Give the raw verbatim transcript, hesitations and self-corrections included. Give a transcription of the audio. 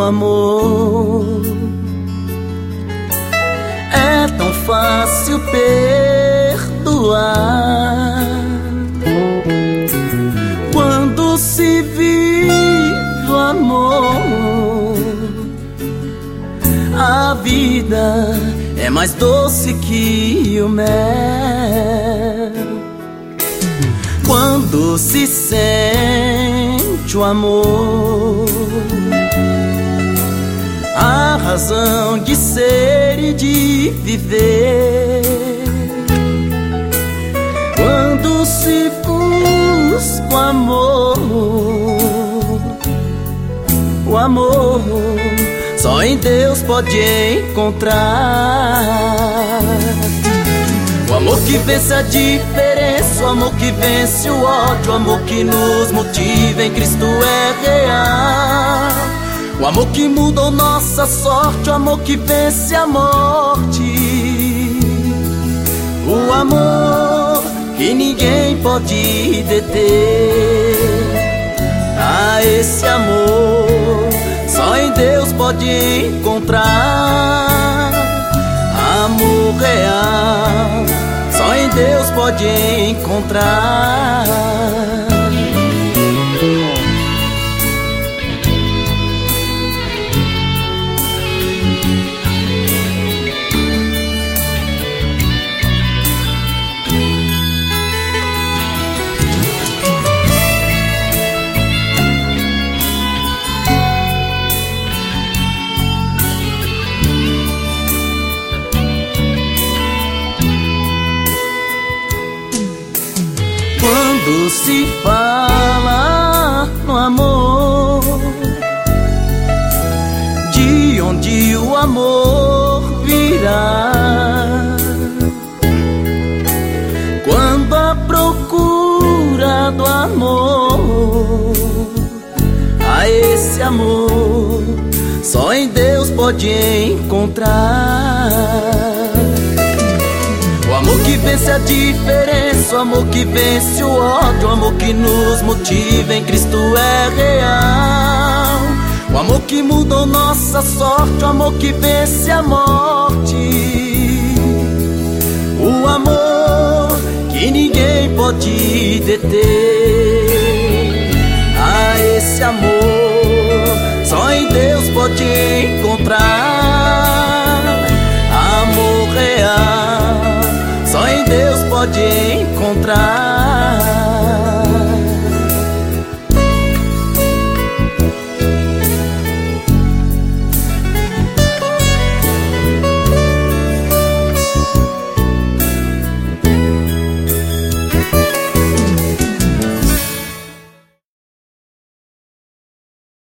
amor. É tão fácil perdoar quando se vive o amor. A vida é mais doce que o mel quando se sente o amor. A razão de ser e de viver quando se busca o amor. O amor só em Deus pode encontrar. O amor que vence a diferença, o amor que vence o ódio, o amor que nos motiva em Cristo é real. O amor que mudou nossa sorte, o amor que vence a morte. O amor que ninguém pode deter. Ah, esse amor só em Deus pode encontrar. Amor real só em Deus pode encontrar. Quando se fala no amor, de onde o amor virá? Quando a procura do amor, a esse amor só em Deus pode encontrar. O amor que vence a diferença, o amor que vence o ódio, o amor que nos motiva em Cristo é real. O amor que mudou nossa sorte, o amor que vence a morte. O amor que ninguém pode deter. Ah, esse amor só em Deus pode encontrar. Amor real só em Deus pode encontrar.